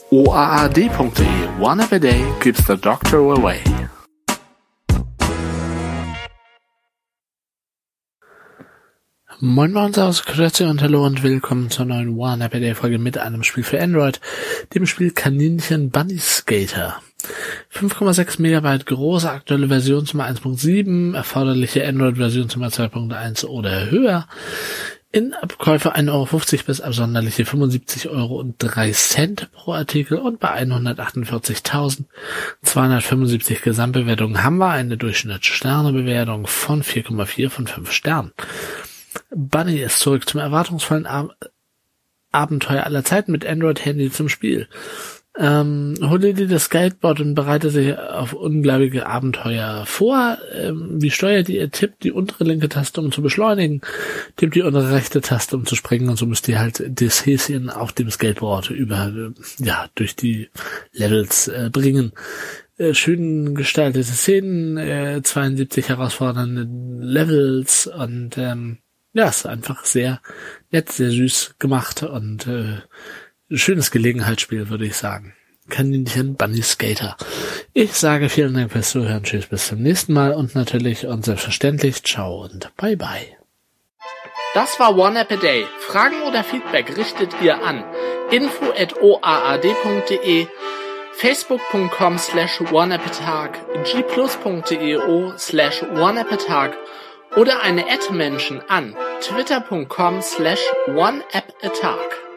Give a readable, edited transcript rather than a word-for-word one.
oaad.de. One app a day keeps the doctor away. Moin Moin aus Grüezi und hallo und willkommen zur neuen One App a Day Folge mit einem Spiel für Android, dem Spiel Kaninchen Bunny Skater. 5,6 Megabyte große, aktuelle Versionsnummer 1.7, erforderliche Android-Versionsnummer 2.1 oder höher. In Abkäufe 1,50 Euro bis absonderliche 75,03 Euro pro Artikel und bei 148.275 Gesamtbewertungen haben wir eine Durchschnittssternebewertung von 4,4 von 5 Sternen. Bunny ist zurück zum erwartungsvollen Abenteuer aller Zeiten mit Android-Handy zum Spiel. Hole dir das Skateboard und bereite sich auf unglaubliche Abenteuer vor. Wie steuert ihr? Tippt die untere linke Taste, um zu beschleunigen, tippt die untere rechte Taste, um zu springen, und so müsst ihr halt das Häschen auf dem Skateboard durch die Levels bringen. Schön gestaltete Szenen, 72 herausfordernde Levels und ist einfach sehr nett, sehr süß gemacht und schönes Gelegenheitsspiel, würde ich sagen. Kaninchen Bunny Skater. Ich sage vielen Dank fürs Zuhören. Tschüss, bis zum nächsten Mal und natürlich und selbstverständlich ciao und bye bye. Das war One App a Day. Fragen oder Feedback richtet ihr an info@oaad.de, facebook.com/oneappatag, gplus.io/oneappatag oder eine @Menschen an twitter.com/oneappatag.